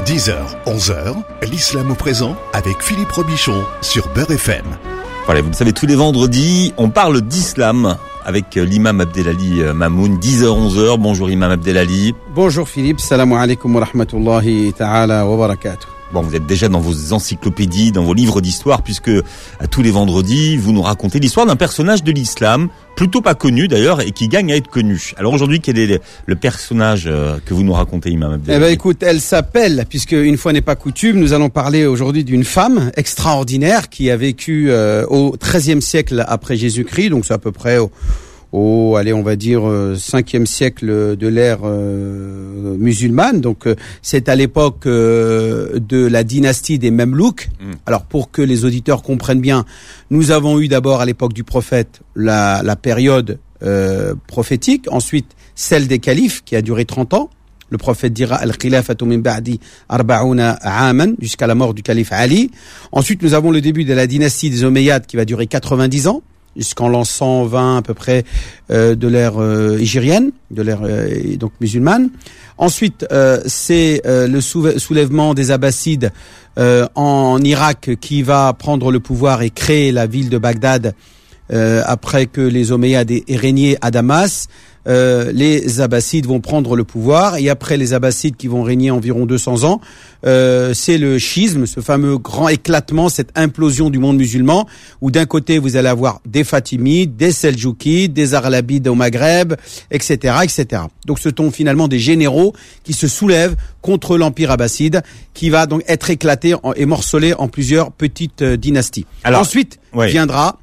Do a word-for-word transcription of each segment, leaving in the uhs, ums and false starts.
dix heures, onze heures, l'islam au présent avec Philippe Robichon sur Beurre F M. Voilà, vous le savez, tous les vendredis, on parle d'islam avec l'imam Abdelali Mamoun, dix heures, onze heures. Bonjour imam Abdelali. Bonjour Philippe, salam alaikum wa rahmatullahi ta'ala wa barakatuh. Bon, vous êtes déjà dans vos encyclopédies, dans vos livres d'histoire, puisque à tous les vendredis, vous nous racontez l'histoire d'un personnage de l'islam, plutôt pas connu d'ailleurs, et qui gagne à être connu. Alors aujourd'hui, quel est le personnage que vous nous racontez, imam Abdelali ? Eh ben écoute, elle s'appelle, puisque une fois n'est pas coutume, nous allons parler aujourd'hui d'une femme extraordinaire qui a vécu euh, au treizième siècle après Jésus-Christ, donc c'est à peu près au au, allez, on va dire euh, cinquième siècle de l'ère euh, musulmane. Donc euh, c'est à l'époque euh, de la dynastie des Mamelouks. Mmh. Alors pour que les auditeurs comprennent bien, nous avons eu d'abord à l'époque du prophète la, la période euh, prophétique, ensuite celle des califes qui a duré trente ans. Le prophète dira al-khilafatu min ba'di arba'una aaman, jusqu'à la mort du calife Ali. Ensuite nous avons le début de la dynastie des Omeyyades qui va durer quatre-vingt-dix ans, jusqu'en l'an cent vingt à peu près euh, de l'ère euh, hégirienne, de l'ère euh, donc musulmane. Ensuite, euh, c'est euh, le souve- soulèvement des Abbassides euh, en Irak qui va prendre le pouvoir et créer la ville de Bagdad euh, après que les Omeyyades aient régné à Damas. Euh, les Abbassides vont prendre le pouvoir, et après les Abbassides qui vont régner environ deux cents ans, euh, c'est le schisme, ce fameux grand éclatement, cette implosion du monde musulman, où d'un côté vous allez avoir des Fatimides, des Seldjoukides, des Arlabides au Maghreb, et cetera, et cetera. Donc ce sont finalement des généraux qui se soulèvent contre l'empire abbasside, qui va donc être éclaté et morcelé en plusieurs petites euh, dynasties. Alors, ensuite oui. viendra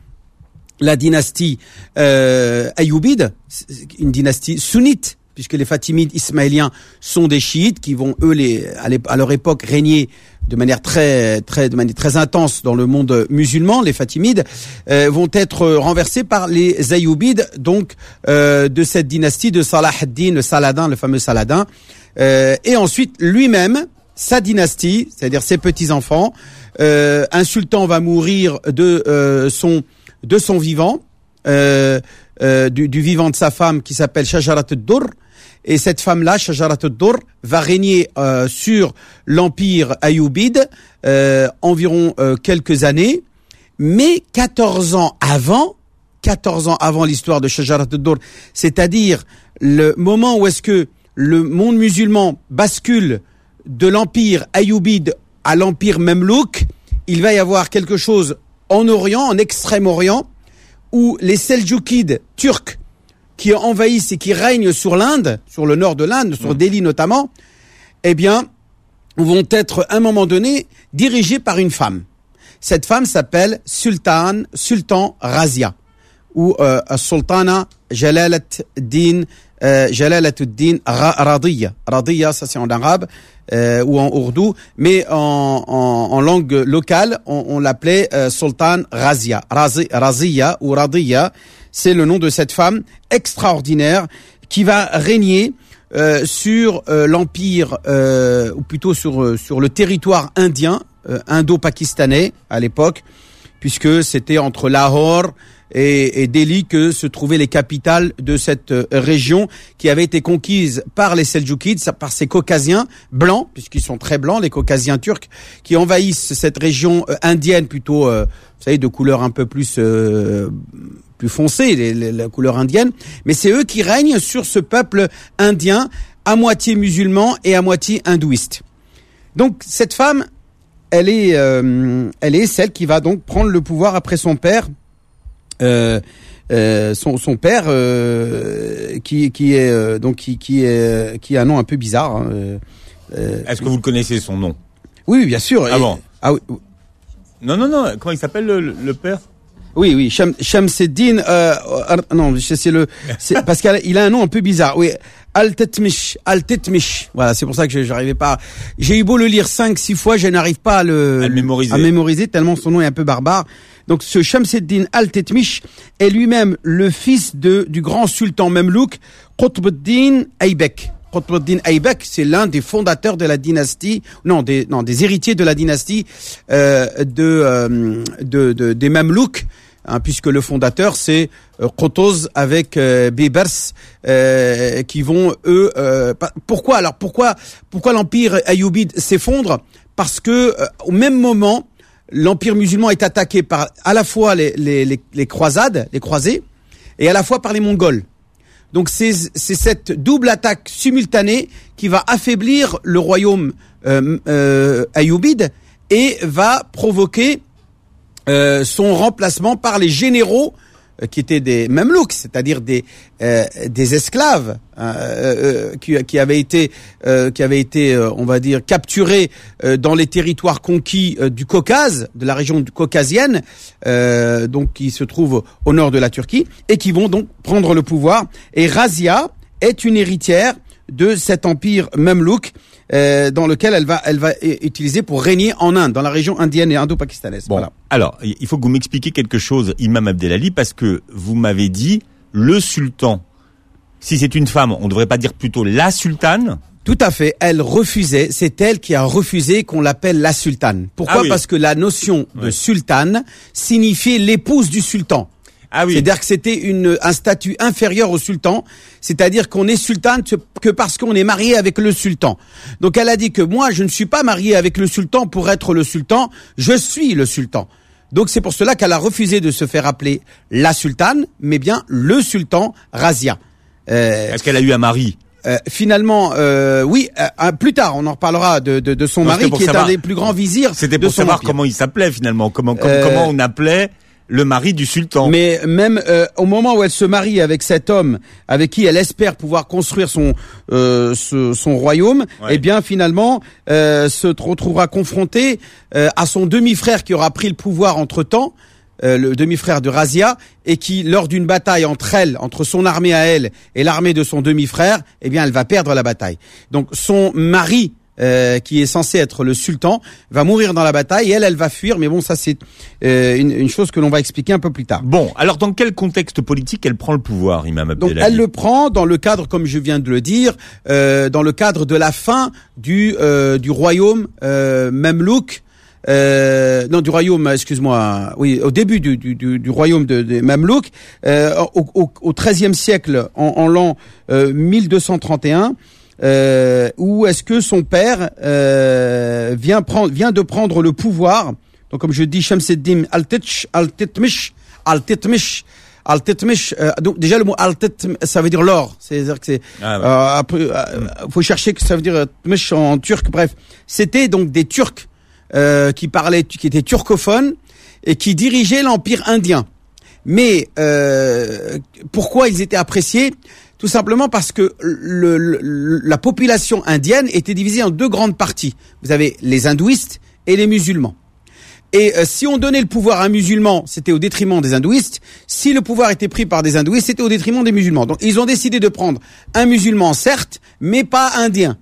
la dynastie euh, Ayyubide, une dynastie sunnite, puisque les Fatimides ismaéliens sont des chiites qui vont eux les à leur époque régner de manière très très de manière très intense dans le monde musulman. Les Fatimides euh, vont être renversés par les Ayyubides, donc euh, de cette dynastie de Salah ad-Din, le Saladin, le fameux Saladin, euh, et ensuite lui-même sa dynastie, c'est-à-dire ses petits enfants. Euh, un sultan va mourir de euh, son de son vivant, euh, euh, du, du vivant de sa femme qui s'appelle Shajarat ad-Durr. Et cette femme-là, Shajarat ad-Durr, va régner euh, sur l'empire Ayyubide euh, environ euh, quelques années. Mais quatorze ans avant, quatorze ans avant l'histoire de Shajarat ad-Durr, c'est-à-dire le moment où est-ce que le monde musulman bascule de l'empire Ayyubide à l'empire Mamelouk, il va y avoir quelque chose en Orient, en Extrême-Orient, où les Seldjoukides turcs qui envahissent et qui règnent sur l'Inde, sur le nord de l'Inde, sur Delhi notamment, eh bien, vont être à un moment donné dirigés par une femme. Cette femme s'appelle Sultan, Sultan Razia, ou euh, Sultana Jalalat-Din, euh, Jalalat-ud-Din Radiya. Radiya, ça c'est en arabe. Euh, ou en ourdou, mais en, en, en langue locale, on, on l'appelait euh, Sultan Razia. Razi, Razia ou Radiya, c'est le nom de cette femme extraordinaire qui va régner euh, sur euh, l'empire, euh, ou plutôt sur euh, sur le territoire indien, euh, indo-pakistanais à l'époque, puisque c'était entre Lahore et, et Delhi que se trouvaient les capitales de cette euh, région qui avait été conquise par les Seldjoukides, par ces Caucasiens blancs, puisqu'ils sont très blancs, les Caucasiens turcs, qui envahissent cette région euh, indienne plutôt, euh, vous savez, de couleur un peu plus euh, plus foncée, les, les, la couleur indienne. Mais c'est eux qui règnent sur ce peuple indien, à moitié musulman et à moitié hindouiste. Donc cette femme, elle est, euh, elle est celle qui va donc prendre le pouvoir après son père. Euh, euh, son, son père euh, qui, qui est euh, donc qui, qui est qui a un nom un peu bizarre. Hein, euh, Est-ce que vous le connaissez son nom ? Oui, bien sûr. Ah bon ? Ah oui. Non, non, non. Comment il s'appelle le, le père ? Oui, oui, Sham, Shamseddin. Euh, non, c'est le, c'est, parce qu'il a un nom un peu bizarre. Oui, Al-Tetmish, Al-Tetmish. Voilà, c'est pour ça que je j'arrivais pas. J'ai eu beau le lire cinq, six fois, je n'arrive pas à le, à le mémoriser. à mémoriser tellement son nom est un peu barbare. Donc, ce Shamseddin Al-Tetmish est lui-même le fils de du grand sultan Mamelouk Qutb-ud-Din Aybek. Qutb-ud-Din Aybek, c'est l'un des fondateurs de la dynastie, non, des non des héritiers de la dynastie euh, de, euh, de de des Mamelouks. hein, puisque le fondateur c'est euh, Qutuz avec euh, Bibers, euh, qui vont eux. Euh, pourquoi alors pourquoi pourquoi l'empire ayoubide s'effondre? Parce que euh, au même moment, l'empire musulman est attaqué par à la fois les les les, les croisades, les croisés, et à la fois par les Mongols. Donc c'est c'est cette double attaque simultanée qui va affaiblir le royaume euh, euh, ayoubide et va provoquer euh, son remplacement par les généraux euh, qui étaient des Mamelouks, c'est-à-dire des euh, des esclaves euh, euh, qui qui avaient été euh, qui avaient été euh, on va dire capturés euh, dans les territoires conquis euh, du Caucase, de la région caucasienne, euh, donc qui se trouve au nord de la Turquie, et qui vont donc prendre le pouvoir. Et Razia est une héritière de cet empire mamelouk euh, dans lequel elle va elle va utiliser pour régner en Inde, dans la région indienne et indo-pakistanaise. Bon, voilà. Alors, il faut que vous m'expliquiez quelque chose, Imam Abdelali, parce que vous m'avez dit le sultan. Si c'est une femme, on ne devrait pas dire plutôt la sultane? Tout à fait. Elle refusait. C'est elle qui a refusé qu'on l'appelle la sultane. Pourquoi? Ah oui. Parce que la notion de oui. sultane signifiait l'épouse du sultan. Ah oui. C'est-à-dire que c'était une, un statut inférieur au sultan. C'est-à-dire qu'on est sultane que parce qu'on est marié avec le sultan. Donc elle a dit que moi, je ne suis pas mariée avec le sultan pour être le sultan. Je suis le sultan. Donc c'est pour cela qu'elle a refusé de se faire appeler la sultane, mais bien le sultan Razia. Euh, Est-ce qu'elle a eu un mari? Euh, finalement, euh, oui. Euh, plus tard, on en reparlera de, de, de son non, mari, qui savoir, est un des plus grands vizirs. C'était de pour son savoir empire. Comment il s'appelait finalement, comment comment, euh, comment on appelait le mari du sultan. Mais même euh, au moment où elle se marie avec cet homme avec qui elle espère pouvoir construire son euh, ce, son royaume, ouais. eh bien finalement euh, se retrouvera confrontée euh, à son demi-frère qui aura pris le pouvoir entre-temps. Euh, le demi-frère de Razia, et qui, lors d'une bataille entre elle, entre son armée à elle et l'armée de son demi-frère, eh bien, elle va perdre la bataille. Donc, son mari, euh, qui est censé être le sultan, va mourir dans la bataille, et elle, elle va fuir. Mais bon, ça, c'est euh, une, une chose que l'on va expliquer un peu plus tard. Bon, alors, dans quel contexte politique elle prend le pouvoir, Imam Abdelali? Donc, elle le prend dans le cadre, comme je viens de le dire, euh, dans le cadre de la fin du euh, du royaume euh, mamelouk. Euh, non, du royaume, excuse-moi, oui, au début du, du, du, du royaume de, de Mamelouk, euh, au, au, au treizième siècle, en, en l'an euh, mille deux cent trente et un, euh, où est-ce que son père euh, vient prendre, vient de prendre le pouvoir. Donc, comme je dis, Shamseddin Al-Titch, Al-Titmish, Al-Titmish. Al-Titmish, euh, donc déjà le mot Al-Titm, ça veut dire l'or. C'est-à-dire que c'est, ah ouais. euh, après, euh, faut chercher que ça veut dire Tmish en turc. Bref, c'était donc des Turcs. Euh, qui parlaient, qui étaient turcophones et qui dirigeaient l'empire indien. Mais euh, pourquoi ils étaient appréciés? Tout simplement parce que le, le, la population indienne était divisée en deux grandes parties. Vous avez les hindouistes et les musulmans. Et euh, si on donnait le pouvoir à un musulman, c'était au détriment des hindouistes. Si le pouvoir était pris par des hindouistes, c'était au détriment des musulmans. Donc ils ont décidé de prendre un musulman, certes, mais pas indien.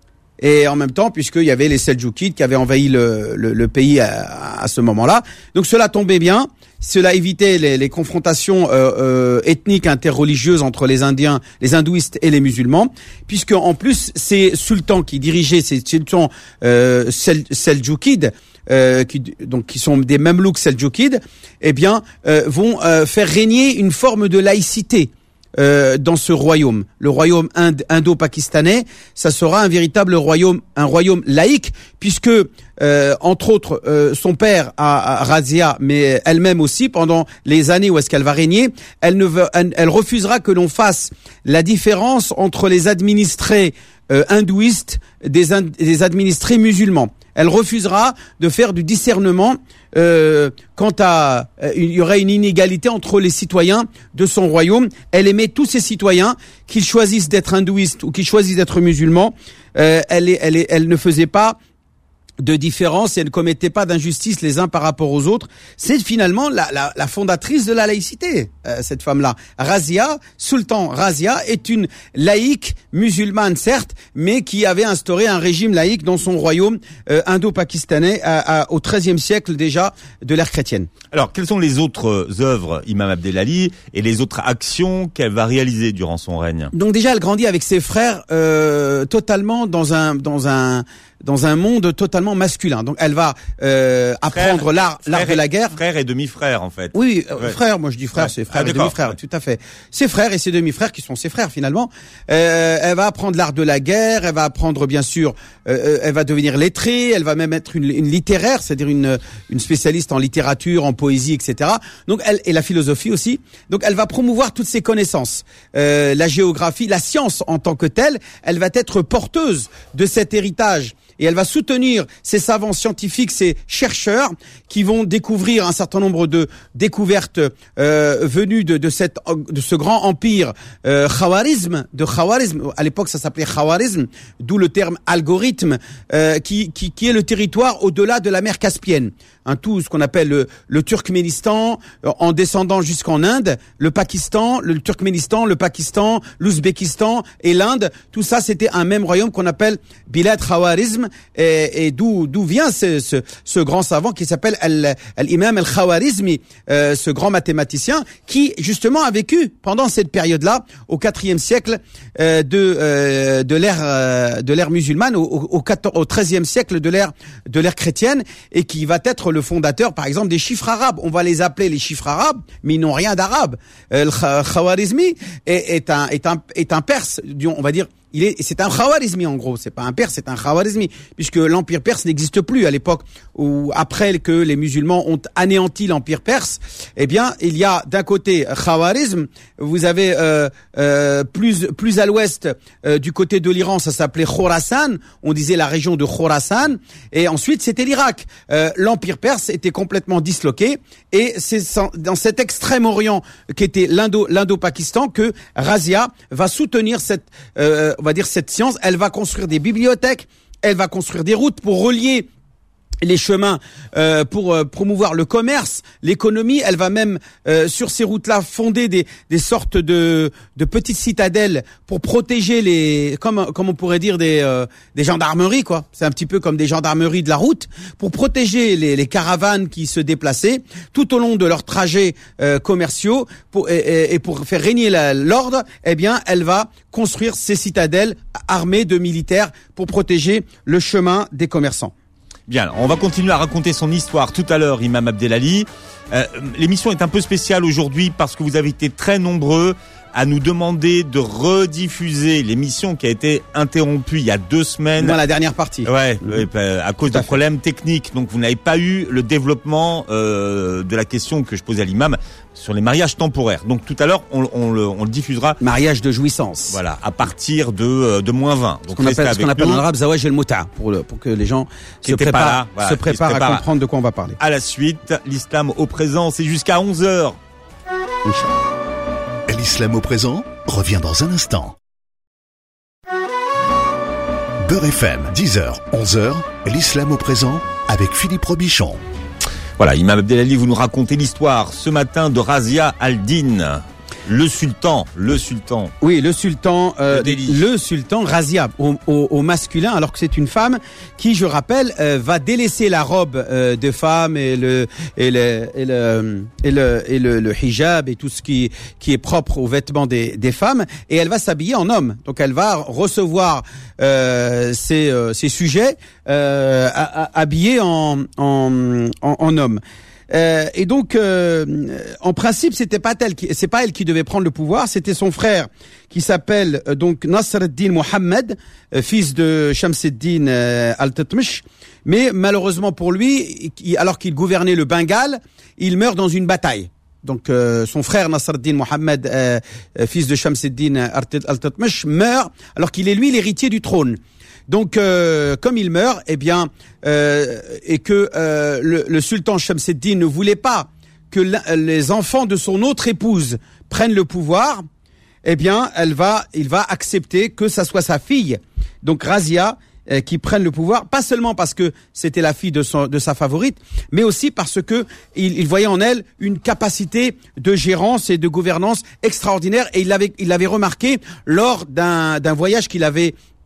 Et en même temps, puisqu'il y avait les Seldjoukides qui avaient envahi le, le, le pays à, à ce moment-là. Donc cela tombait bien, cela évitait les, les confrontations euh, euh, ethniques interreligieuses entre les Indiens, les hindouistes et les musulmans, puisque en plus ces sultans qui dirigeaient, ces sultans euh, Sel, Seldjoukides, euh, qui, donc qui sont des Mamelouks Seldjoukides, eh bien euh, vont euh, faire régner une forme de laïcité. Euh, dans ce royaume, le royaume ind- indo-pakistanais, ça sera un véritable royaume, un royaume laïque, puisque euh, entre autres euh, son père, à, à Razia, mais elle-même aussi, pendant les années où est-ce qu'elle va régner, elle ne veut, elle, elle refusera que l'on fasse la différence entre les administrés euh, hindouistes des, ind- des administrés musulmans. Elle refusera de faire du discernement euh, quant à euh, il y aurait une inégalité entre les citoyens de son royaume. Elle aimait tous ses citoyens, qu'ils choisissent d'être hindouistes ou qu'ils choisissent d'être musulmans. Euh, elle, est, elle, est, elle ne faisait pas de différence et elle ne commettait pas d'injustice les uns par rapport aux autres. C'est finalement la, la, la fondatrice de la laïcité, euh, cette femme-là. Razia, Sultan Razia, est une laïque musulmane, certes, mais qui avait instauré un régime laïque dans son royaume euh, indo-pakistanais à, à, au treizième siècle déjà de l'ère chrétienne. Alors, quelles sont les autres œuvres, Imam Abdelali, et les autres actions qu'elle va réaliser durant son règne? Donc déjà, elle grandit avec ses frères euh, totalement dans un dans un dans un monde totalement extrêmement masculin. Donc elle va euh, apprendre frère, l'art, l'art frère de la guerre. Frère et demi-frère en fait. Oui, euh, ouais. frère. Moi je dis frère, ouais. c'est frère ah, et demi-frère, ouais. Tout à fait. Ses frères et ses demi-frères qui sont ses frères finalement. Euh, elle va apprendre l'art de la guerre. Elle va apprendre bien sûr. Euh, elle va devenir lettrée. Elle va même être une, une littéraire, c'est-à-dire une une spécialiste en littérature, en poésie, et cetera. Donc elle et la philosophie aussi. Donc elle va promouvoir toutes ses connaissances, euh, la géographie, la science en tant que telle. Elle va être porteuse de cet héritage et elle va soutenir ces savants scientifiques, ces chercheurs qui vont découvrir un certain nombre de découvertes euh, venues de, de cette de ce grand empire euh, Khawarizm, de Khawarizm. À l'époque, ça s'appelait Khawarizm, d'où le terme algorithme, euh, qui, qui qui est le territoire au-delà de la mer Caspienne. Hein, tout ce qu'on appelle le, le Turkménistan, euh, en descendant jusqu'en Inde, le Pakistan, le Turkménistan, le Pakistan, l'Ouzbékistan et l'Inde. Tout ça, c'était un même royaume qu'on appelle Bilad Khawarizm, et, et d'où d'où vient ce, ce ce grand savant qui s'appelle Al, Al-Imam Al-Khawarizmi, euh, ce grand mathématicien qui justement a vécu pendant cette période-là, au quatrième siècle euh, de euh, de l'ère euh, de l'ère musulmane, au, au, au treizième siècle de l'ère de l'ère chrétienne, et qui va être le fondateur, par exemple, des chiffres arabes. On va les appeler les chiffres arabes, mais ils n'ont rien d'arabe. Euh, le Khawarizmi est, est un est un est un perse, on va dire. Il est, c'est un Khawarizmi en gros, c'est pas un perse, c'est un Khawarizmi, puisque l'empire perse n'existe plus à l'époque où, après que les musulmans ont anéanti l'empire perse, eh bien, il y a d'un côté Khawarizm, vous avez euh, euh, plus plus à l'ouest euh, du côté de l'Iran, ça s'appelait Khorasan, on disait la région de Khorasan, et ensuite c'était l'Irak. Euh, l'empire perse était complètement disloqué, et c'est dans cet extrême-orient qui était l'Indo, l'Indo-Pakistan que Razia va soutenir cette euh, on va dire cette science. Elle va construire des bibliothèques, elle va construire des routes pour relier les chemins, euh, pour euh, promouvoir le commerce, l'économie. Elle va même euh, sur ces routes-là fonder des des sortes de de petites citadelles pour protéger les, comme comme on pourrait dire des euh, des gendarmeries quoi. C'est un petit peu comme des gendarmeries de la route pour protéger les les caravanes qui se déplaçaient tout au long de leurs trajets euh, commerciaux pour et, et pour faire régner la, l'ordre. Eh bien, elle va construire ces citadelles armées de militaires pour protéger le chemin des commerçants. Bien, on va continuer à raconter son histoire tout à l'heure, Imam Abdelali. Euh, l'émission est un peu spéciale aujourd'hui parce que vous avez été très nombreux à nous demander de rediffuser l'émission qui a été interrompue il y a deux semaines. Dans la dernière partie. Ouais, mmh. à cause de problèmes techniques. Donc vous n'avez pas eu le développement euh, de la question que je posais à l'imam sur les mariages temporaires. Donc tout à l'heure, on, on, le, on le diffusera. Mariage de jouissance. Voilà, à partir de de moins vingt. Donc ce qu'on appelle, ce qu'on appelle en arabe zawaj el muta, pour le, pour que les gens se préparent, là, voilà, se préparent se à comprendre de quoi on va parler. À la suite, l'islam au présent, c'est jusqu'à onze heures. Inch'Allah. L'islam au présent revient dans un instant. Beurre F M, dix heures, onze heures, l'islam au présent avec Philippe Robichon. Voilà, Imam Abdelali, vous nous racontez l'histoire ce matin de Razia al-Din. Le sultan, le sultan. Oui, le sultan, euh, le, le sultan Razia au, au, au masculin, alors que c'est une femme qui, je rappelle, euh, va délaisser la robe euh, de femme et le et le et le et le et le, le hijab et tout ce qui qui est propre aux vêtements des des femmes, et elle va s'habiller en homme. Donc elle va recevoir euh, ses euh, ses sujets euh, habillés en en en, en homme. Euh, et donc, euh, en principe, c'était pas elle qui, c'est pas elle qui devait prendre le pouvoir, c'était son frère qui s'appelle euh, donc Nasr ad-Din Mohammed, euh, fils de Shamsuddin euh, al-Tatmish. Mais malheureusement pour lui, il, alors qu'il gouvernait le Bengale, il meurt dans une bataille. Donc, euh, son frère Nasr ad-Din Mohammed, euh, euh, fils de Shamsuddin al-Tatmish, meurt alors qu'il est lui l'héritier du trône. Donc, euh, comme il meurt, eh bien, euh, et que euh, le, le sultan Shamsuddin ne voulait pas que la, les enfants de son autre épouse prennent le pouvoir, eh bien, elle va, il va accepter que ça soit sa fille, donc Razia, euh, qui prenne le pouvoir, pas seulement parce que c'était la fille de son, de sa favorite, mais aussi parce que il, il voyait en elle une capacité de gérance et de gouvernance extraordinaire, et il l'avait, il l'avait remarqué lors d'un, d'un voyage qu'il avait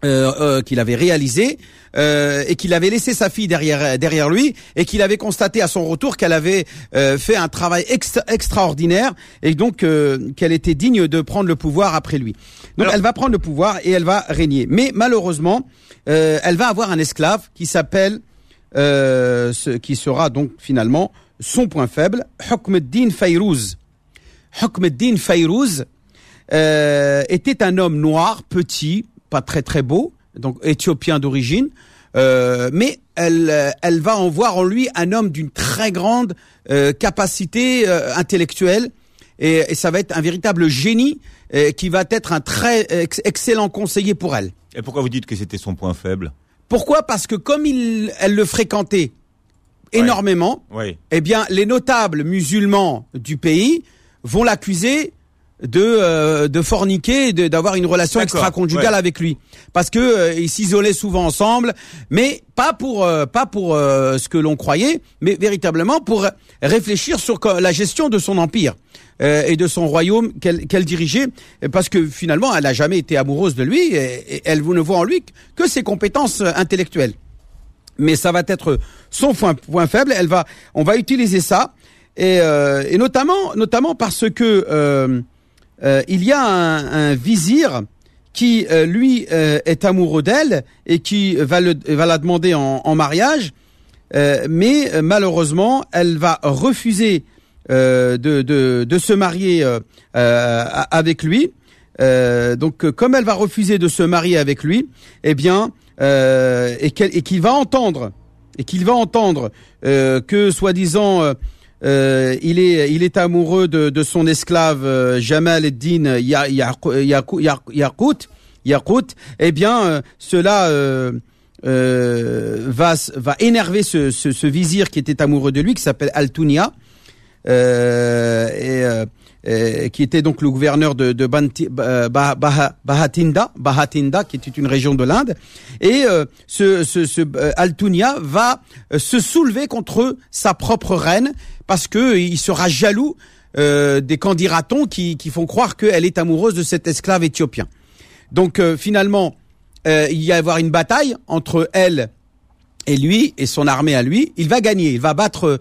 euh, euh, qu'il avait réalisé euh, et qu'il avait laissé sa fille derrière derrière lui et qu'il avait constaté à son retour qu'elle avait euh, fait un travail extra, extraordinaire et donc euh, qu'elle était digne de prendre le pouvoir après lui. Donc Alors, elle va prendre le pouvoir et elle va régner. Mais malheureusement, euh, elle va avoir un esclave qui s'appelle euh, ce, qui sera donc finalement son point faible, Hukm ad-Din Fayrouz. Hukm ad-Din Fayrouz euh, était un homme noir, petit, pas très très beau, donc éthiopien d'origine, euh, mais elle, elle va en voir en lui un homme d'une très grande euh, capacité euh, intellectuelle et, et ça va être un véritable génie euh, qui va être un très ex- excellent conseiller pour elle. Et pourquoi vous dites que c'était son point faible ? Pourquoi ? Parce que comme il, elle le fréquentait énormément, ouais. Ouais. eh bien les notables musulmans du pays vont l'accuser de euh, de forniquer, de, d'avoir une relation D'accord, extra-conjugale ouais. avec lui, parce que euh, ils s'isolaient souvent ensemble, mais pas pour euh, pas pour euh, ce que l'on croyait, mais véritablement pour réfléchir sur la gestion de son empire euh, et de son royaume qu'elle qu'elle dirigeait, parce que finalement elle n'a jamais été amoureuse de lui et, et elle ne voit en lui que ses compétences intellectuelles. Mais ça va être son point, point faible. Elle va, on va utiliser ça et, euh, et notamment notamment parce que euh, Euh, il y a un, un vizir qui, euh, lui, euh, est amoureux d'elle et qui va, le, va la demander en, en mariage, euh, mais euh, malheureusement, elle va refuser euh, de, de, de se marier euh, euh, avec lui. Euh, donc, comme elle va refuser de se marier avec lui, eh bien, euh, et, qu'elle, et qu'il va entendre, et qu'il va entendre euh, que, soi-disant, euh, Euh, il est il est amoureux de, de son esclave euh, Jamal ad-Din Yaqut Yaqut eh bien euh, cela euh, euh, va va énerver ce, ce ce vizir qui était amoureux de lui, qui s'appelle Al-Tunya euh, et euh, Euh, qui était donc le gouverneur de, de Banti, euh, bah, bah, Bahatinda, Bahatinda, qui était une région de l'Inde. Et euh, ce, ce, ce euh, Al-Tunya va euh, se soulever contre sa propre reine parce que euh, il sera jaloux euh, des candidatons qui, qui font croire qu'elle est amoureuse de cet esclave éthiopien. Donc euh, finalement, euh, il y va y avoir une bataille entre elle et lui et son armée à lui. Il va gagner, il va battre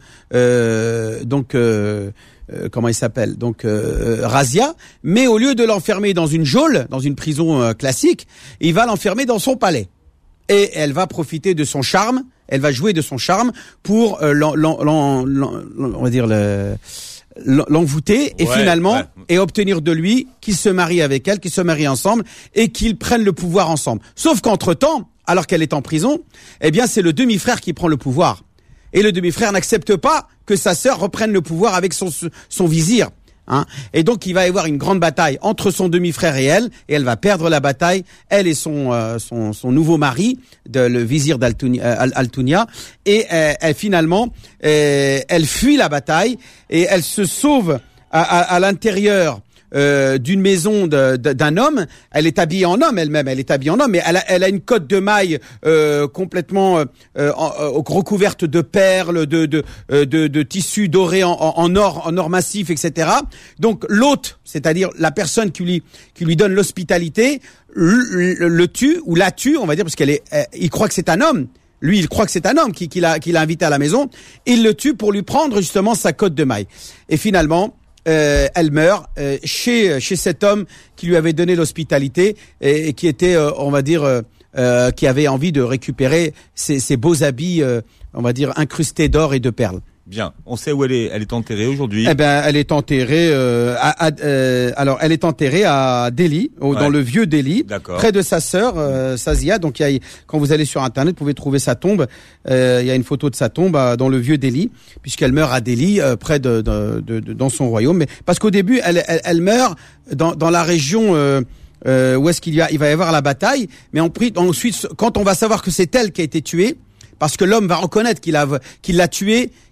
euh, donc. Euh, Euh, comment il s'appelle donc euh, Razia, mais au lieu de l'enfermer dans une geôle, dans une prison euh, classique, il va l'enfermer dans son palais. Et elle va profiter de son charme, elle va jouer de son charme pour euh, l'en, l'en, l'en, l'en, on va dire le, l'envoûter et ouais, finalement ouais. et obtenir de lui qu'il se marie avec elle, qu'ils se marient ensemble et qu'ils prennent le pouvoir ensemble. Sauf qu'entre-temps, alors qu'elle est en prison, eh bien c'est le demi-frère qui prend le pouvoir. Et le demi-frère n'accepte pas que sa sœur reprenne le pouvoir avec son son vizir. Hein. Et donc il va y avoir une grande bataille entre son demi-frère et elle, et elle va perdre la bataille, elle et son euh, son, son nouveau mari, de, le vizir d'Al-Tunya, et euh, elle, finalement euh, elle fuit la bataille et elle se sauve à, à, à l'intérieur Euh, d'une maison de, de, d'un homme. Elle est habillée en homme elle-même, elle est habillée en homme, mais elle a, elle a une cotte de maille euh, complètement euh, euh, recouverte de perles, de de de, de tissus dorés en, en or, en or massif, et cetera. Donc l'hôte, c'est-à-dire la personne qui lui qui lui donne l'hospitalité, le, le, le tue ou la tue, on va dire, parce qu'elle est, elle, il croit que c'est un homme. Lui, il croit que c'est un homme qui, qui l'a qui l'a invité à la maison. Il le tue pour lui prendre justement sa cotte de maille. Et finalement, Euh, elle meurt euh, chez chez cet homme qui lui avait donné l'hospitalité et, et qui était, euh, on va dire, euh, euh, qui avait envie de récupérer ses, ses beaux habits, euh, on va dire, incrustés d'or et de perles. Bien. On sait où elle est. Elle est enterrée aujourd'hui. Eh ben, elle est enterrée. Euh, à, à, euh, alors, elle est enterrée à Delhi, au, ouais. dans le vieux Delhi, D'accord. près de sa sœur euh, Sazia. Donc, il y a, quand vous allez sur Internet, vous pouvez trouver sa tombe. Euh, il y a une photo de sa tombe euh, dans le vieux Delhi, puisqu'elle meurt à Delhi, euh, près de, de, de, de, dans son royaume. Mais parce qu'au début, elle, elle, elle meurt dans, dans la région. Euh, euh, où est-ce qu'il y a, il va y avoir la bataille. Mais on, ensuite, quand on va savoir que c'est elle qui a été tuée, parce que l'homme va reconnaître qu'il a qu'il l'a tué,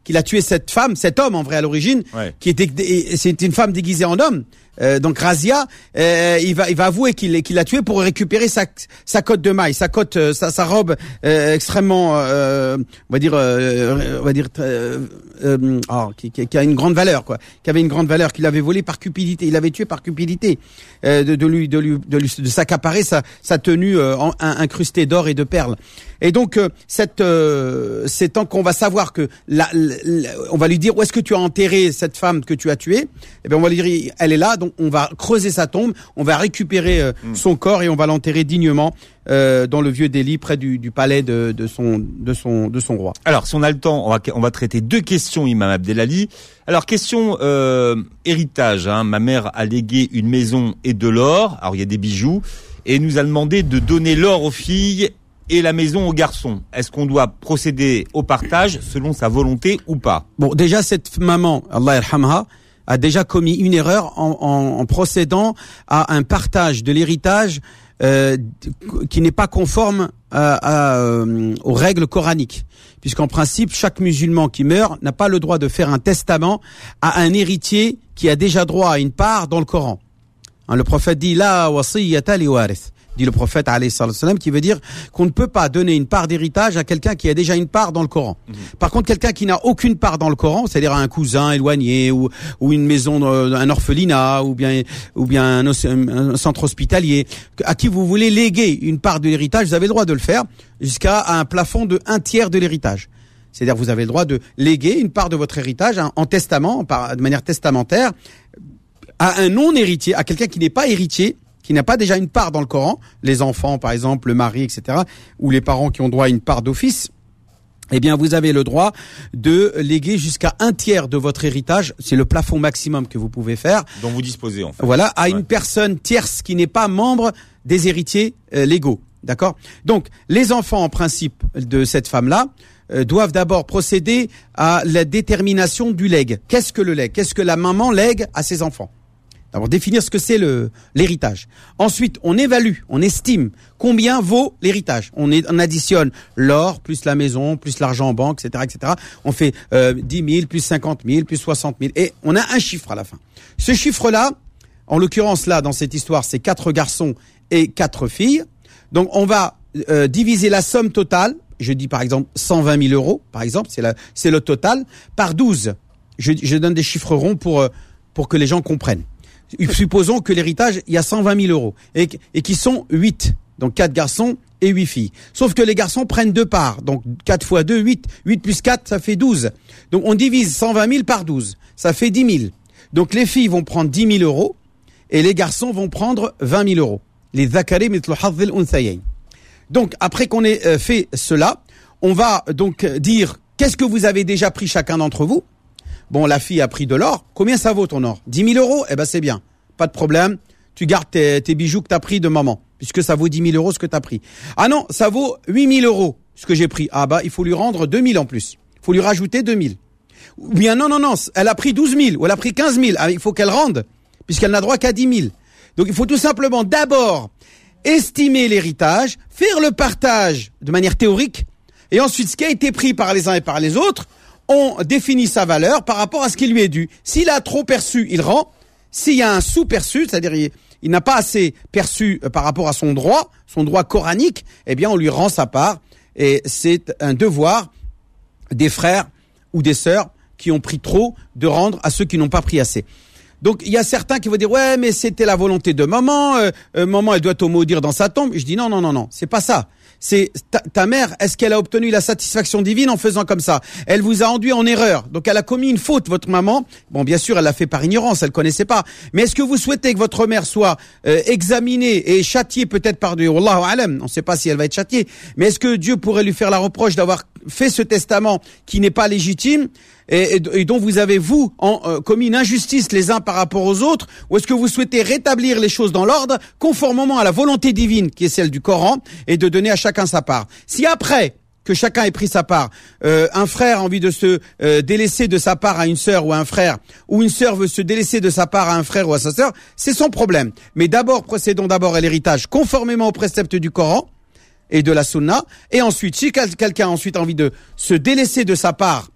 qu'il a tué cette femme, cet homme en vrai à l'origine, ouais. qui était, c'est une femme déguisée en homme. Euh, donc Razia, euh, il va, il va avouer qu'il, qu'il l'a tué pour récupérer sa, sa cotte de maille, sa cotte, euh, sa, sa robe euh, extrêmement, euh, on va dire, euh, on va dire, euh, euh, oh, qui, qui, qui a une grande valeur, quoi, qui avait une grande valeur, qu'il avait volé par cupidité, il l'avait tué par cupidité, euh, de, de lui, de lui, de lui, de s'accaparer sa, sa tenue euh, en, incrustée d'or et de perles. Et donc euh, cette, euh, c'est tant qu'on va savoir que, la, la, la, on va lui dire où est-ce que tu as enterré cette femme que tu as tuée, eh bien on va lui dire elle est là, donc on va creuser sa tombe, on va récupérer euh, mmh. son corps et on va l'enterrer dignement euh, dans le vieux Delhi près du, du palais de, de son, de son, de son roi. Alors si on a le temps, on va, on va traiter deux questions, Imam Abdelali. Alors question euh, héritage. Hein. Ma mère a légué une maison et de l'or. Alors il y a des bijoux et nous a demandé de donner l'or aux filles et la maison aux garçons. Est-ce qu'on doit procéder au partage selon sa volonté ou pas? Bon, déjà cette maman, Allah yarhamha, a déjà commis une erreur en, en, en procédant à un partage de l'héritage euh, qui n'est pas conforme à, à, euh, aux règles coraniques. Puisqu'en principe, chaque musulman qui meurt n'a pas le droit de faire un testament à un héritier qui a déjà droit à une part dans le Coran. Hein, le prophète dit « La wasiyata li warith » dit le prophète alayhi salam, qui veut dire qu'on ne peut pas donner une part d'héritage à quelqu'un qui a déjà une part dans le Coran. Mmh. Par contre, quelqu'un qui n'a aucune part dans le Coran, c'est-à-dire un cousin éloigné ou, ou une maison, un orphelinat ou bien ou bien un, un centre hospitalier, à qui vous voulez léguer une part de l'héritage, vous avez le droit de le faire jusqu'à un plafond de un tiers de l'héritage. C'est-à-dire vous avez le droit de léguer une part de votre héritage hein, en testament, par, de manière testamentaire, à un non-héritier, à quelqu'un qui n'est pas héritier, qui n'a pas déjà une part dans le Coran, les enfants par exemple, le mari, et cetera, ou les parents qui ont droit à une part d'office, eh bien vous avez le droit de léguer jusqu'à un tiers de votre héritage, c'est le plafond maximum que vous pouvez faire. Dont vous disposez en fait. Voilà, à ouais. une personne tierce qui n'est pas membre des héritiers euh, légaux, d'accord ? Donc les enfants en principe de cette femme-là euh, doivent d'abord procéder à la détermination du legs. Qu'est-ce que le legs ? Qu'est-ce que la maman lègue à ses enfants ? D'abord, définir ce que c'est le l'héritage. Ensuite, on évalue, on estime combien vaut l'héritage. On, est, on additionne l'or, plus la maison, plus l'argent en banque, et cetera, et cetera. On fait euh, dix mille, plus cinquante mille, plus soixante mille. Et on a un chiffre à la fin. Ce chiffre-là, en l'occurrence là, dans cette histoire, c'est quatre garçons et quatre filles. Donc, on va euh, diviser la somme totale. Je dis par exemple cent vingt mille euros, par exemple, c'est, la, c'est le total, par douze. Je, je donne des chiffres ronds pour, euh, pour que les gens comprennent. Supposons que l'héritage, il y a cent vingt mille euros et, et qui sont huit, donc quatre garçons et huit filles. Sauf que les garçons prennent deux parts, donc quatre fois deux, huit. huit plus quatre, ça fait douze. Donc on divise cent vingt mille par douze, ça fait dix mille. Donc les filles vont prendre dix mille euros et les garçons vont prendre vingt mille euros. Les dhakari mithlu hadhil unthayayn. Donc après qu'on ait euh, fait cela, on va donc dire qu'est-ce que vous avez déjà pris chacun d'entre vous. Bon, la fille a pris de l'or. Combien ça vaut ton or ? dix mille euros ? Eh ben, c'est bien. Pas de problème. Tu gardes tes, tes bijoux que t'as pris de maman. Puisque ça vaut dix mille euros ce que t'as pris. Ah non, ça vaut huit mille euros ce que j'ai pris. Ah bah, il faut lui rendre deux mille en plus. Il faut lui rajouter deux mille. Ou bien non, non, non. Elle a pris douze mille ou elle a pris quinze mille. Ah, il faut qu'elle rende. Puisqu'elle n'a droit qu'à dix mille. Donc, il faut tout simplement d'abord estimer l'héritage, faire le partage de manière théorique. Et ensuite, ce qui a été pris par les uns et par les autres, on définit sa valeur par rapport à ce qui lui est dû. S'il a trop perçu, il rend. S'il y a un sous-perçu, c'est-à-dire il, il n'a pas assez perçu par rapport à son droit, son droit coranique, eh bien on lui rend sa part. Et c'est un devoir des frères ou des sœurs qui ont pris trop de rendre à ceux qui n'ont pas pris assez. Donc il y a certains qui vont dire ouais mais c'était la volonté de maman, euh, euh, maman elle doit te maudire dans sa tombe. Je dis non non non non, c'est pas ça. C'est ta, ta mère, est-ce qu'elle a obtenu la satisfaction divine en faisant comme ça ? Elle vous a enduit en erreur. Donc elle a commis une faute, votre maman. Bon, bien sûr, elle l'a fait par ignorance, elle connaissait pas. Mais est-ce que vous souhaitez que votre mère soit euh, examinée et châtiée peut-être par Dieu ? Wallahu alam, on ne sait pas si elle va être châtiée. Mais est-ce que Dieu pourrait lui faire la reproche d'avoir fait ce testament qui n'est pas légitime et, et, et dont vous avez, vous, en, euh, commis une injustice les uns par rapport aux autres ? Ou est-ce que vous souhaitez rétablir les choses dans l'ordre, conformément à la volonté divine qui est celle du Coran, et de donner à chacun sa part ? Si après que chacun ait pris sa part, euh, un frère a envie de se euh, délaisser de sa part à une sœur ou à un frère, ou une sœur veut se délaisser de sa part à un frère ou à sa sœur, c'est son problème. Mais d'abord, procédons d'abord à l'héritage conformément aux préceptes du Coran et de la Sunna, et ensuite, si quelqu'un a ensuite envie de se délaisser de sa part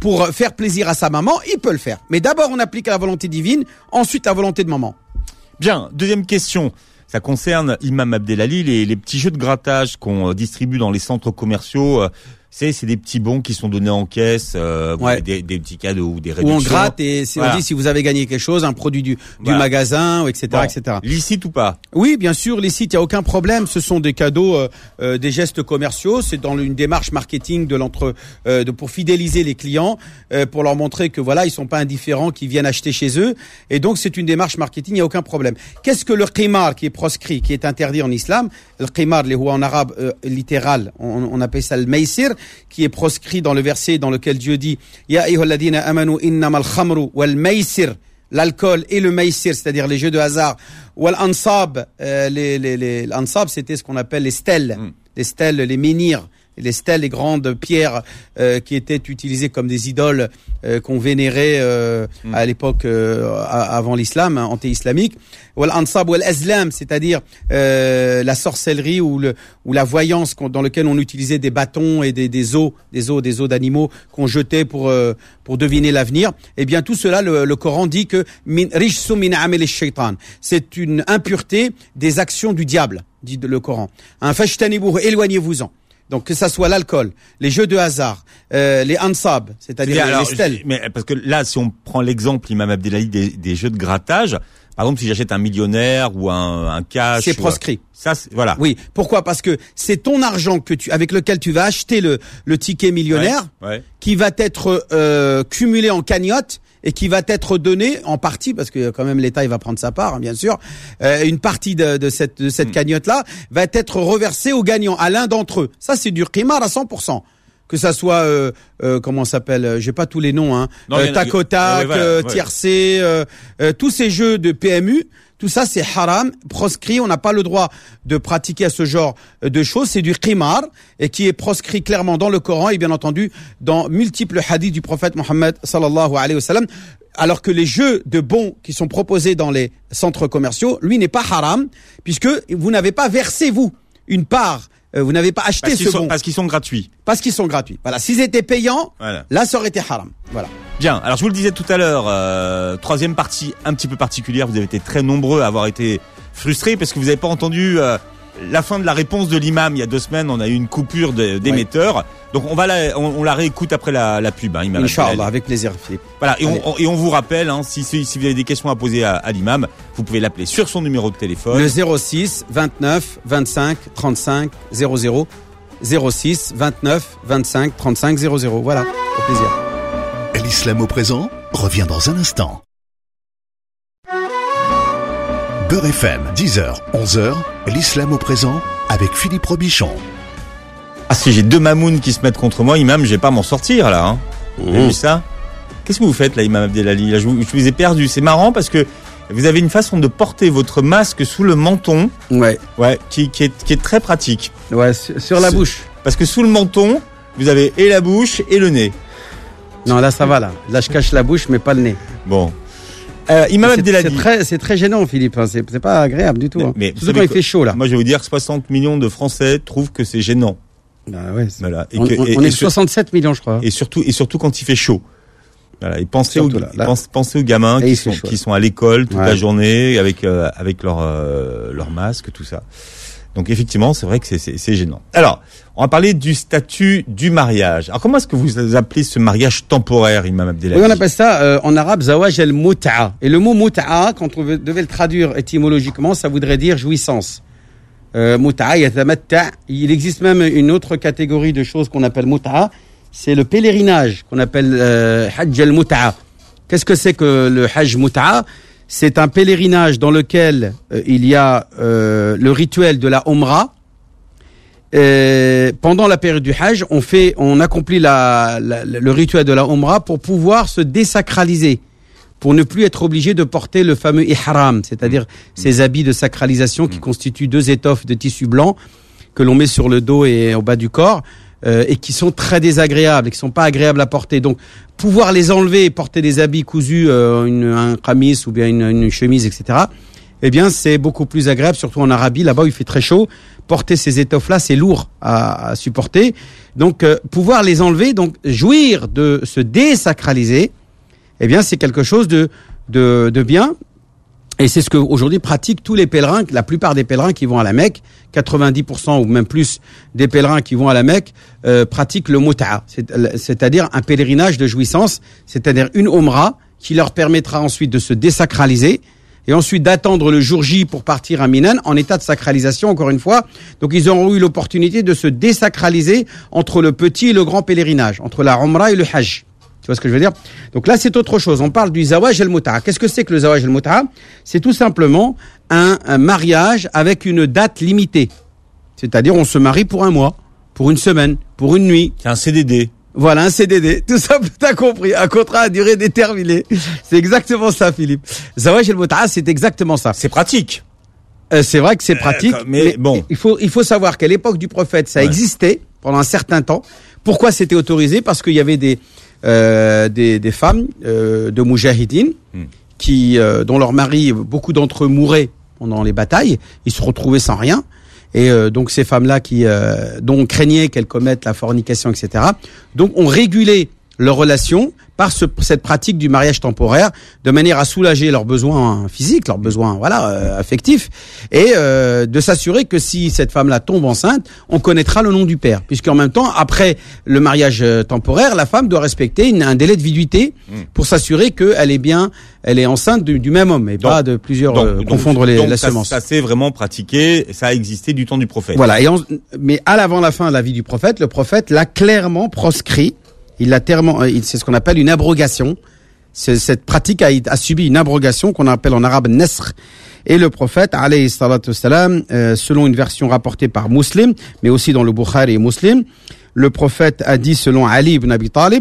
pour faire plaisir à sa maman, il peut le faire. Mais d'abord, on applique la volonté divine, ensuite la volonté de maman. Bien, deuxième question. Ça concerne Imam Abdelali, les, les petits jeux de grattage qu'on distribue dans les centres commerciaux. Euh, c'est, c'est des petits bons qui sont donnés en caisse, euh, ouais. des, des petits cadeaux ou des réductions. Ou on gratte et c'est, voilà. On dit si vous avez gagné quelque chose, un produit du, du voilà. magasin, et cetera, bon. et cetera. Licite ou pas? Oui, bien sûr, licite, il y a aucun problème. Ce sont des cadeaux, euh, euh, des gestes commerciaux. C'est dans une démarche marketing de l'entre, euh, de pour fidéliser les clients, euh, pour leur montrer que voilà, ils sont pas indifférents, qu'ils viennent acheter chez eux. Et donc c'est une démarche marketing, il y a aucun problème. Qu'est-ce que le qimar qui est proscrit, qui est interdit en islam? Le qimar, les en arabe euh, littéral, on, on appelle ça le maïsir, qui est proscrit dans le verset dans lequel Dieu dit Ya ayyuhalladhina amanu innamal khamru wal maïsir, l'alcool et le maïsir, c'est-à-dire les jeux de hasard, wal ansab, euh, les les les ansab, c'était ce qu'on appelle les stèles, mm. les stèles, les menhirs, les stèles, les grandes pierres euh, qui étaient utilisées comme des idoles euh, qu'on vénérait euh, mm. à l'époque euh, avant l'islam, hein, anté-islamique. Wal ansab wal azlam, c'est-à-dire euh, la sorcellerie ou le ou la voyance dans lequel on utilisait des bâtons et des des os, des os, des os d'animaux qu'on jetait pour euh, pour deviner l'avenir. Eh bien tout cela, le, le Coran dit que min rijsum min amali shaytan, c'est une impureté des actions du diable, dit le Coran. Un fashtanibuhu, éloignez-vous-en. Donc que ça soit l'alcool, les jeux de hasard, euh, les ansab, c'est-à-dire les, alors, les stèles. Mais parce que là, si on prend l'exemple, Imam Abdelali, des, des jeux de grattage, par exemple, si j'achète un millionnaire ou un, un cash, c'est proscrit. Ça, c'est, voilà. Oui. Pourquoi? Parce que c'est ton argent que tu, avec lequel tu vas acheter le, le ticket millionnaire, ouais, ouais. qui va être euh, cumulé en cagnotte et qui va être donné en partie, parce que quand même l'État il va prendre sa part, hein, bien sûr. Euh, une partie de, de cette, de cette mmh. cagnotte-là va être reversée aux gagnants, à l'un d'entre eux. Ça, c'est du qimar à cent pour cent. Que ça soit euh, euh, comment ça s'appelle, j'ai pas tous les noms, hein, non, euh, tac au tac, ouais, voilà, euh, ouais. tiercé, euh, euh, tous ces jeux de P M U, tout ça c'est haram, proscrit. On n'a pas le droit de pratiquer à ce genre de choses. C'est du qimar et qui est proscrit clairement dans le Coran et bien entendu dans multiples hadiths du prophète Mohammed sallallahu alayhi wa sallam. Alors que les jeux de bons qui sont proposés dans les centres commerciaux, lui n'est pas haram puisque vous n'avez pas versé vous une part. Vous n'avez pas acheté parce ce sont, bon. Parce qu'ils sont gratuits. Parce qu'ils sont gratuits. Voilà. S'ils étaient payants, voilà. Là, ça aurait été haram. Voilà. Bien. Alors, je vous le disais tout à l'heure, euh, troisième partie un petit peu particulière. Vous avez été très nombreux à avoir été frustrés parce que vous n'avez pas entendu euh, la fin de la réponse de l'imam. Il y a deux semaines, on a eu une coupure de, d'émetteur. Ouais. Donc, on va la, on, on la réécoute après la, la pub. Hein, imam Inch'Allah, avec plaisir, Philippe. Voilà. Et on, on, et on vous rappelle, hein, si, si, si vous avez des questions à poser à, à l'imam, vous pouvez l'appeler sur son numéro de téléphone. Le zéro six vingt-neuf vingt-cinq trente-cinq zéro zéro. zéro six vingt-neuf vingt-cinq trente-cinq zéro zéro. Voilà, au plaisir. L'islam au présent revient dans un instant. Beurre F M, dix heures, onze heures, l'islam au présent avec Philippe Robichon. Ah si j'ai deux mamounes qui se mettent contre moi, imam, je vais pas m'en sortir là. Hein. Vous avez vu ça? Qu'est-ce que vous faites là, imam Abdelali? Là, je vous, je vous ai perdu. C'est marrant parce que vous avez une façon de porter votre masque sous le menton. Ouais. Ouais, qui, qui, est, qui est très pratique. Ouais, sur, sur la bouche. Parce que sous le menton, vous avez et la bouche et le nez. Non, là ça va là. Là je cache la bouche mais pas le nez. Bon. Euh, Imam c'est, Abdelali. C'est très, c'est très gênant, Philippe. Hein. C'est, c'est pas agréable du tout. Hein. Mais surtout quand il fait chaud là. Moi je vais vous dire que soixante millions de Français trouvent que c'est gênant. Bah ouais. C'est... Voilà. Et on, que, on, et, on est et soixante-sept millions, je crois. Et surtout, et surtout quand il fait chaud. Voilà, et pensez aux, là, là. Pensez, pensez aux gamins qui sont, chaud, qui sont à l'école toute ouais. la journée avec euh, avec leur euh, leur masque, tout ça. Donc effectivement, c'est vrai que c'est, c'est c'est gênant. Alors, on va parler du statut du mariage. Alors comment est-ce que vous appelez ce mariage temporaire, Imam Abdelali? Oui, on appelle ça euh, en arabe zawaj al-mut'a. Et le mot mut'a, quand on devait le traduire étymologiquement, ça voudrait dire jouissance. Euh, mut'a, yatamatta. Il existe même une autre catégorie de choses qu'on appelle mut'a. C'est le pèlerinage qu'on appelle euh, hajj al-mut'a. Qu'est-ce que c'est que le hajj mut'a? C'est un pèlerinage dans lequel euh, il y a euh, le rituel de la Umrah. Et pendant la période du hajj, on fait, on accomplit la, la, le rituel de la Umrah pour pouvoir se désacraliser, pour ne plus être obligé de porter le fameux ihram, c'est-à-dire mmh. ces habits de sacralisation qui mmh. constituent deux étoffes de tissu blanc que l'on met sur le dos et au bas du corps. Euh, et qui sont très désagréables et qui sont pas agréables à porter. Donc, pouvoir les enlever et porter des habits cousus, euh, une, un qamis ou bien une, une chemise, et cetera. Eh bien, c'est beaucoup plus agréable, surtout en Arabie, là-bas où il fait très chaud, porter ces étoffes-là, c'est lourd à, à supporter. Donc, euh, pouvoir les enlever, donc jouir de se désacraliser, eh bien, c'est quelque chose de, de, de bien. Et c'est ce que aujourd'hui pratiquent tous les pèlerins, la plupart des pèlerins qui vont à la Mecque, quatre-vingt-dix pour cent ou même plus des pèlerins qui vont à la Mecque euh, pratiquent le muta'a, c'est, c'est-à-dire un pèlerinage de jouissance, c'est-à-dire une omra qui leur permettra ensuite de se désacraliser et ensuite d'attendre le jour J pour partir à Minan en état de sacralisation encore une fois. Donc ils auront eu l'opportunité de se désacraliser entre le petit et le grand pèlerinage, entre la omra et le hajj. Tu vois ce que je veux dire? Donc là, c'est autre chose. On parle du zawaj al-muta'a. Qu'est-ce que c'est que le zawaj al-muta'a? C'est tout simplement un, un mariage avec une date limitée. C'est-à-dire, on se marie pour un mois, pour une semaine, pour une nuit. C'est un C D D. Voilà, un C D D. Tout ça, t'as compris. Un contrat à durée déterminée. C'est exactement ça, Philippe. Zawaj al-muta'a, c'est exactement ça. C'est pratique. Euh, c'est vrai que c'est pratique. Euh, mais, mais bon. Il faut, il faut savoir qu'à l'époque du prophète, ça ouais. existait pendant un certain temps. Pourquoi c'était autorisé? Parce qu'il y avait des, Euh, des, des femmes euh, de moujahidines hmm. qui, euh, dont leurs maris, beaucoup d'entre eux mouraient pendant les batailles, ils se retrouvaient sans rien. Et euh, donc ces femmes-là qui, euh, dont on craignait qu'elles commettent la fornication, et cetera. Donc on régulait leurs relations par ce, cette pratique du mariage temporaire, de manière à soulager leurs besoins physiques, leurs besoins voilà euh, affectifs, et euh, de s'assurer que si cette femme-là tombe enceinte, on connaîtra le nom du père, puisqu'en même temps, après le mariage euh, temporaire, la femme doit respecter une, un délai de viduité pour s'assurer qu'elle est bien, elle est enceinte du, du même homme, et donc, pas de plusieurs donc, euh, donc, confondre les donc la ça, semence. Ça s'est vraiment pratiqué, ça a existé du temps du prophète. Voilà. Et on, mais à l'avant la fin de la vie du prophète, le prophète l'a clairement proscrit. Il a tellement, c'est ce qu'on appelle une abrogation. C'est, cette pratique a, a subi une abrogation qu'on appelle en arabe nasr. Et le prophète, alayhi salatu wassalam, euh, selon une version rapportée par Muslim, mais aussi dans le Bukhari et Muslim, le prophète a dit selon Ali ibn Abi Talib,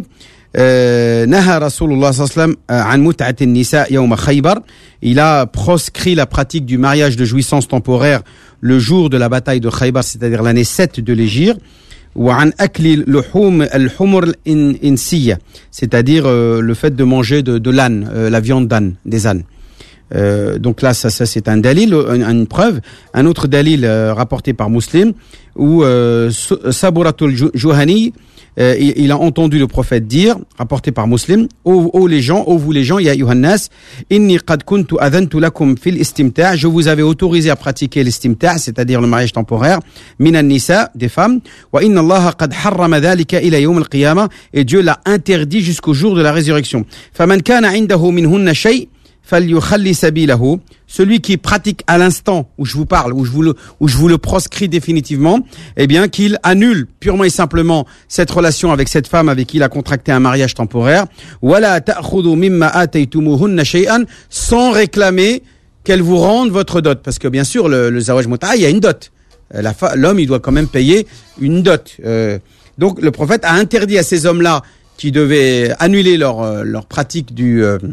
euh, Naha Rasulullah sallallahu alayhi wa sallam an mut'atin nisa yawma Khaybar. Il a proscrit la pratique du mariage de jouissance temporaire le jour de la bataille de Khaybar, c'est-à-dire l'année sept de l'Hégire. وعن أكل لحوم الحمر الإنسية, c'est-à-dire euh, le fait de manger de, de l'âne, euh, la viande d'âne, des ânes. Euh, donc là, ça, ça c'est un dalil, une, une preuve. Un autre dalil euh, rapporté par Muslim, où euh, Saburatul Juhani, euh, il, il a entendu le prophète dire, rapporté par Muslim, ô, ô les gens, ô vous les gens, ya Yohannas, inni qad kuntu adhantu lakum fil istimta', je vous avais autorisé à pratiquer l'istimta', c'est-à-dire le mariage temporaire, minan nisa, des femmes, wa inna Allah qad harrama dhalika ila yawm al-qiyamah, et Dieu l'a interdit jusqu'au jour de la résurrection. Faman kana 'indahu minhunna shay' falyukhalli sabilahu, celui qui pratique à l'instant où je vous parle, où je vous le, où je vous le proscris définitivement, eh bien qu'il annule purement et simplement cette relation avec cette femme avec qui il a contracté un mariage temporaire, wala ta'khudhu mimma ataytumuhunna shay'an, sans réclamer qu'elle vous rende votre dot, parce que bien sûr le, le zawaj muta'a, il y a une dot. La fa- l'homme il doit quand même payer une dot. Euh, donc le prophète a interdit à ces hommes-là qui devaient annuler leur leur pratique du euh,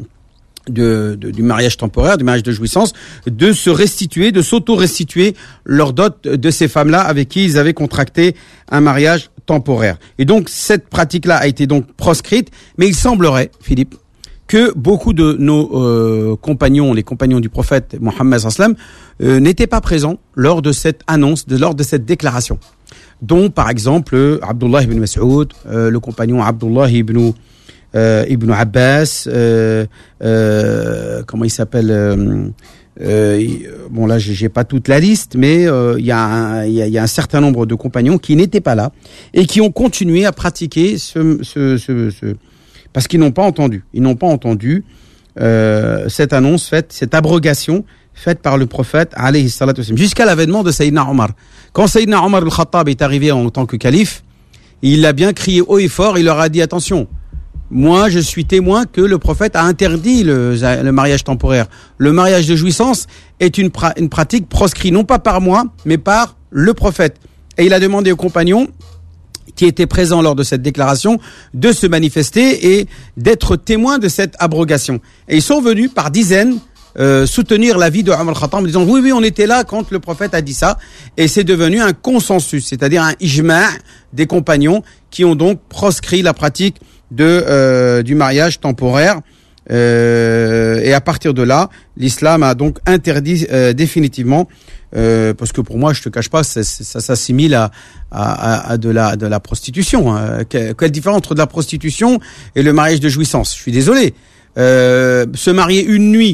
De, de, du mariage temporaire, du mariage de jouissance, de se restituer, de s'auto-restituer leur dot de ces femmes-là avec qui ils avaient contracté un mariage temporaire. Et donc, cette pratique-là a été donc proscrite, mais il semblerait, Philippe, que beaucoup de nos euh, compagnons, les compagnons du prophète Mohammed sallallahu alayhi wa sallam, euh, n'étaient pas présents lors de cette annonce, de, lors de cette déclaration. Dont, par exemple, Abdullah ibn Mas'ud, euh, le compagnon Abdullah ibn Euh, Ibn Abbas, euh, euh, comment il s'appelle euh, euh, bon là j'ai, j'ai pas toute la liste, mais il euh, y, y, y a un certain nombre de compagnons qui n'étaient pas là et qui ont continué à pratiquer ce, ce, ce, ce parce qu'ils n'ont pas entendu, ils n'ont pas entendu euh, cette annonce faite, cette abrogation faite par le prophète alayhi salatu wassalam, jusqu'à l'avènement de Sayyidina Omar. Quand Sayyidina Omar al-Khattab est arrivé en tant que calife, il a bien crié haut et fort, il leur a dit attention. Moi, je suis témoin que le prophète a interdit le, le mariage temporaire. Le mariage de jouissance est une, pra, une pratique proscrite, non pas par moi, mais par le prophète. Et il a demandé aux compagnons qui étaient présents lors de cette déclaration de se manifester et d'être témoins de cette abrogation. Et ils sont venus par dizaines euh, soutenir l'avis de Omar al-Khattab en disant oui, oui, on était là quand le prophète a dit ça. Et c'est devenu un consensus, c'est-à-dire un ijma' des compagnons qui ont donc proscrit la pratique de euh, du mariage temporaire euh, et à partir de là l'islam a donc interdit euh, définitivement euh, parce que pour moi, je te cache pas, ça, ça s'assimile à, à, à de la de la prostitution. Hein. Quelle, quelle différence entre de la prostitution et le mariage de jouissance? Je suis désolé. Euh, se marier une nuit,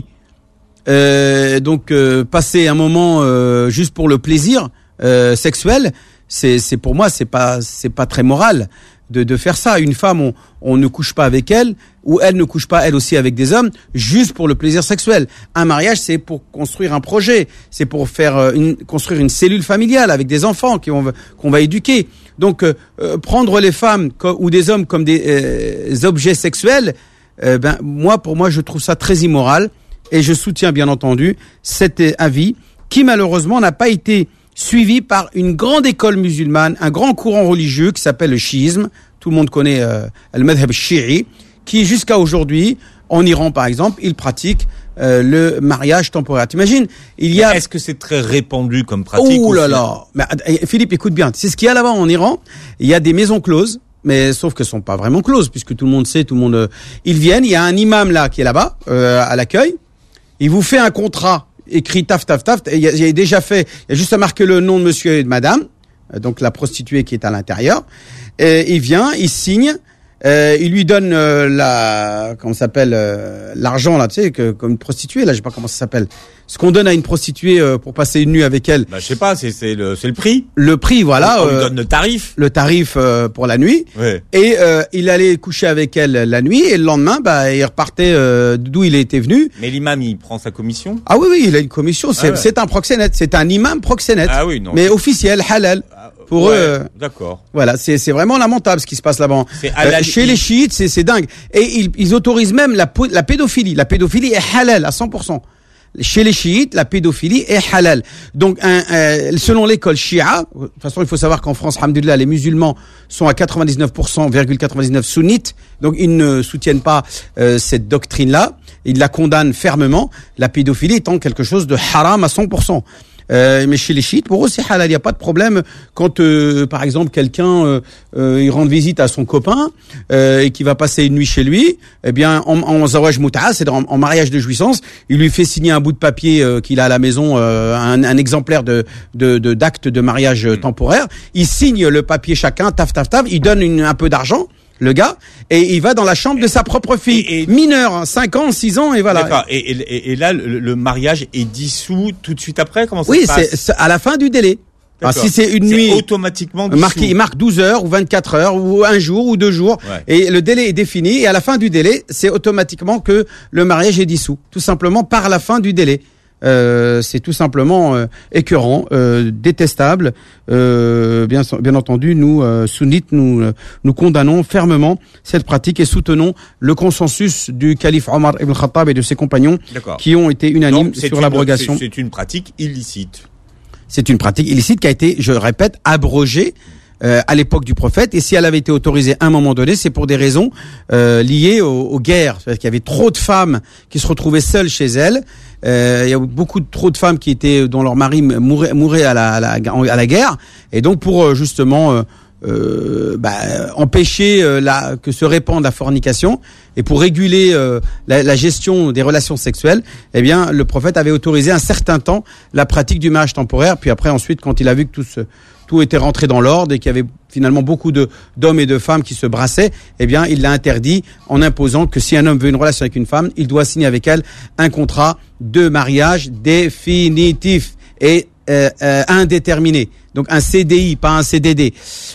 euh, donc euh, passer un moment euh, juste pour le plaisir euh, sexuel, c'est c'est pour moi c'est pas c'est pas très moral de de faire ça. Une femme, on on ne couche pas avec elle, ou elle ne couche pas elle aussi avec des hommes juste pour le plaisir sexuel. Un mariage, c'est pour construire un projet, c'est pour faire une construire une cellule familiale avec des enfants qui vont qu'on va éduquer. Donc euh, prendre les femmes co- ou des hommes comme des euh, objets sexuels, Euh, ben moi pour moi je trouve ça très immoral, et je soutiens bien entendu cet avis qui malheureusement n'a pas été suivi par une grande école musulmane, un grand courant religieux qui s'appelle le chiisme. Tout le monde connaît euh, le madhab chi'i, qui jusqu'à aujourd'hui en Iran par exemple, il pratique euh, le mariage temporaire. T'imagines, il y a Est-ce que c'est très répandu comme pratique? Oh là là. Mais, Philippe, écoute bien, c'est ce qu'il y a là-bas en Iran, il y a des maisons closes. Mais sauf qu'elles sont pas vraiment closes, puisque tout le monde sait, tout le monde. Euh, ils viennent, il y a un imam là qui est là-bas euh, à l'accueil. Il vous fait un contrat écrit taf taf taf. Et il y a, il y a déjà fait. Il y a juste à marquer le nom de monsieur et de madame, euh, donc la prostituée qui est à l'intérieur. Et il vient, il signe. Euh, il lui donne euh, la, comment ça s'appelle, euh, l'argent là, tu sais, que, comme une prostituée là, je sais pas comment ça s'appelle. Ce qu'on donne à une prostituée euh, pour passer une nuit avec elle. Bah je sais pas, c'est c'est le c'est le prix. Le prix, voilà. On, on lui euh, donne le tarif. Le tarif euh, pour la nuit. Ouais. Et euh, il allait coucher avec elle la nuit, et le lendemain, bah il repartait euh, d'où il était venu. Mais l'imam, il prend sa commission? Ah oui oui, il a une commission. C'est Ah ouais. c'est un proxénète, c'est un imam proxénète. Ah oui, non. Mais officiel, halal. Pour ouais, eux, euh, d'accord. Voilà, c'est c'est vraiment lamentable ce qui se passe là-bas. C'est halal. chez les chiites, c'est c'est dingue. Et ils, ils autorisent même la, po- la pédophilie. La pédophilie est halal à cent pour cent. Chez les chiites, la pédophilie est halal. Donc, un, un, selon l'école shia, de toute façon, il faut savoir qu'en France, alhamdoulilah, les musulmans sont à quatre-vingt-dix-neuf pour cent, quatre-vingt-dix-neuf sunnites. Donc, ils ne soutiennent pas euh, cette doctrine-là. Ils la condamnent fermement. La pédophilie étant quelque chose de haram à cent pour cent. Euh, mais chez les chiites, pour eux, c'est halal. Il n'y a pas de problème quand, euh, par exemple, quelqu'un euh, euh, il rend visite à son copain euh, et qui va passer une nuit chez lui. Eh bien, en, en zawaj mut'a, c'est en, en mariage de jouissance, il lui fait signer un bout de papier euh, qu'il a à la maison, euh, un, un exemplaire de, de, de d'acte de mariage euh, temporaire. Il signe le papier chacun, taf taf taf. Il donne une, un peu d'argent, le gars, et il va dans la chambre de sa propre fille, et, et, mineure, hein, cinq ans, six ans, et voilà. D'accord. Et, et, et là, le, le mariage est dissous tout de suite après. Comment ça oui, se passe? c'est, c'est à la fin du délai. Ah, si c'est une c'est nuit automatiquement dissous. marqué, il marque douze heures ou vingt-quatre heures ou un jour ou deux jours, ouais. Et le délai est défini, et à la fin du délai, c'est automatiquement que le mariage est dissous, tout simplement par la fin du délai. Euh, c'est tout simplement euh, écœurant, euh, détestable. Euh, bien, bien entendu, nous euh, sunnites, nous euh, nous condamnons fermement cette pratique et soutenons le consensus du calife Omar ibn Khattab et de ses compagnons, D'accord. qui ont été unanimes Donc, sur une, l'abrogation. C'est, c'est une pratique illicite. C'est une pratique illicite qui a été, je répète, abrogée euh, à l'époque du prophète. Et si elle avait été autorisée à un moment donné, c'est pour des raisons euh, liées aux, aux guerres. C'est-à-dire qu'il y avait trop de femmes qui se retrouvaient seules chez elles. Euh, il y a beaucoup de, trop de femmes qui étaient dont leur mari mourait, mourait à la, à la à la guerre. Et donc pour justement euh, euh, bah, empêcher euh, la, que se répande la fornication et pour réguler euh, la, la gestion des relations sexuelles, eh bien le prophète avait autorisé un certain temps la pratique du mariage temporaire. Puis après ensuite, quand il a vu que tout ce tout était rentré dans l'ordre et qu'il y avait finalement beaucoup de d'hommes et de femmes qui se brassaient, eh bien, il l'a interdit en imposant que si un homme veut une relation avec une femme, il doit signer avec elle un contrat de mariage définitif et euh, euh, indéterminé. Donc un C D I, pas un C D D.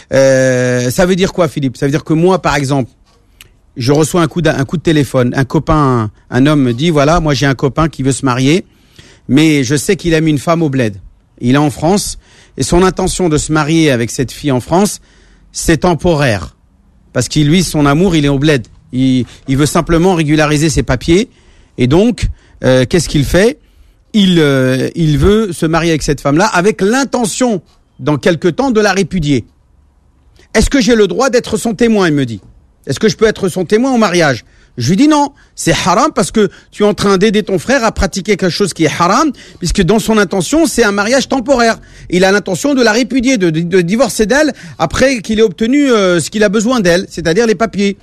Euh, ça veut dire quoi, Philippe? Ça veut dire que moi, par exemple, je reçois un coup, un coup de téléphone, un copain, un, un homme me dit, voilà, moi j'ai un copain qui veut se marier, mais je sais qu'il a mis une femme au bled. Il est en France, et son intention de se marier avec cette fille en France, c'est temporaire. Parce qu'il, lui, son amour, il est au bled. Il, il veut simplement régulariser ses papiers. Et donc, euh, qu'est-ce qu'il fait? Il, euh, il veut se marier avec cette femme-là avec l'intention, dans quelque temps, de la répudier. Est-ce que j'ai le droit d'être son témoin, il me dit. Est-ce que je peux être son témoin au mariage? Je lui dis non, c'est haram parce que tu es en train d'aider ton frère à pratiquer quelque chose qui est haram, puisque dans son intention, c'est un mariage temporaire. Il a l'intention de la répudier, de, de, de divorcer d'elle après qu'il ait obtenu euh, ce qu'il a besoin d'elle, c'est-à-dire les papiers.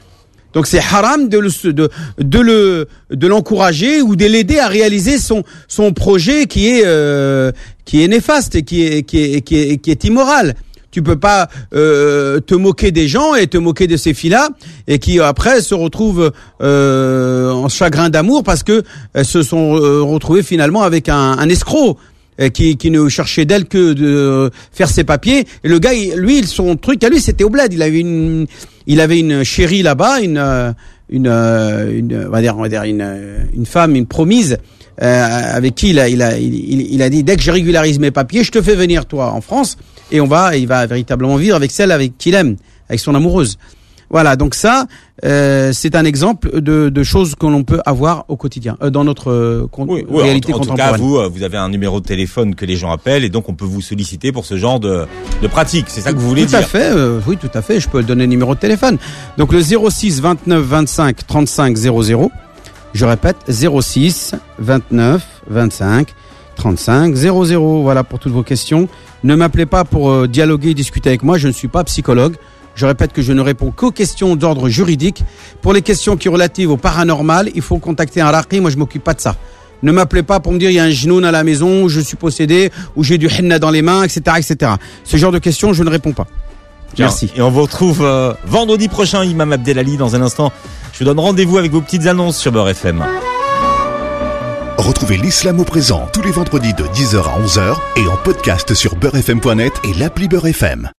Donc c'est haram de le de de le de l'encourager ou de l'aider à réaliser son son projet qui est euh, qui est néfaste et qui est qui est qui est qui est immoral. Tu peux pas euh, te moquer des gens et te moquer de ces filles-là et qui après se retrouvent euh, en chagrin d'amour parce que elles se sont euh, retrouvées finalement avec un, un escroc euh, qui qui ne cherchait d'elle que de faire ses papiers. Et le gars, il, lui, son truc à lui, c'était au bled. Il avait une il avait une chérie là-bas, une une une on va dire on va dire une une femme, une promise. Euh, avec qui il a, il a, il, il a dit dès que je régularise mes papiers, je te fais venir toi en France et on va, il va véritablement vivre avec celle avec qui il aime, avec son amoureuse. Voilà, donc ça, euh, c'est un exemple de, de choses que l'on peut avoir au quotidien, euh, dans notre euh, con- oui, oui, réalité en, en contemporaine. En tout cas, vous, vous avez un numéro de téléphone que les gens appellent et donc on peut vous solliciter pour ce genre de, de pratique. C'est ça que vous voulez tout dire? Tout à fait, euh, oui, tout à fait. Je peux le donner le numéro de téléphone. Donc le zéro six vingt-neuf vingt-cinq trente-cinq zéro zéro. Je répète, zéro six vingt-neuf vingt-cinq trente-cinq zéro zéro. Voilà pour toutes vos questions. Ne m'appelez pas pour euh, dialoguer et discuter avec moi. Je ne suis pas psychologue. Je répète que je ne réponds qu'aux questions d'ordre juridique. Pour les questions qui sont relatives au paranormal, il faut contacter un raqi. Moi, je m'occupe pas de ça. Ne m'appelez pas pour me dire il y a un genoun à la maison, ou je suis possédé, ou j'ai du henna dans les mains, et cetera, et cetera. Ce genre de questions, je ne réponds pas. Merci. Et on vous retrouve euh, vendredi prochain, Imam Abdelali. Dans un instant, je vous donne rendez-vous avec vos petites annonces sur Beurre F M. Retrouvez l'Islam au présent tous les vendredis de dix heures à onze heures et en podcast sur beurre f m point net et l'appli Beurre F M.